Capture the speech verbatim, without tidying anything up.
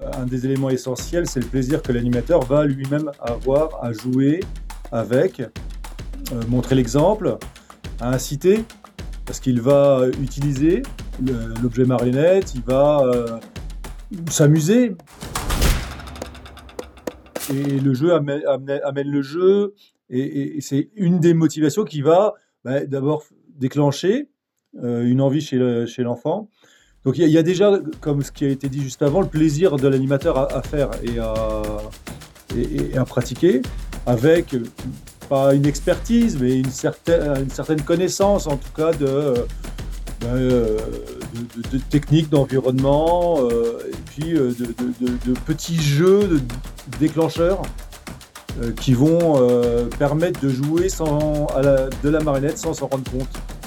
un des éléments essentiels, c'est le plaisir que l'animateur va lui-même avoir à jouer avec, euh, montrer l'exemple, à inciter, parce qu'il va utiliser le- l'objet marionnette, il va euh, s'amuser. Et le jeu amène, amène- amène le jeu, et, et- et c'est une des motivations qui va bah, d'abord déclencher euh, une envie chez le- chez l'enfant. Donc il y, a il y a déjà, comme ce qui a été dit juste avant, le plaisir de l'animateur à, à faire et à, et- et à pratiquer, avec euh, pas une expertise, mais une certaine, une certaine connaissance en tout cas de, euh, ben, euh, de, de- de techniques d'environnement, euh, et puis euh, de, de- de- de petits jeux de déclencheurs euh, qui vont euh, permettre de jouer sans, à la- de la marionnette sans s'en rendre compte.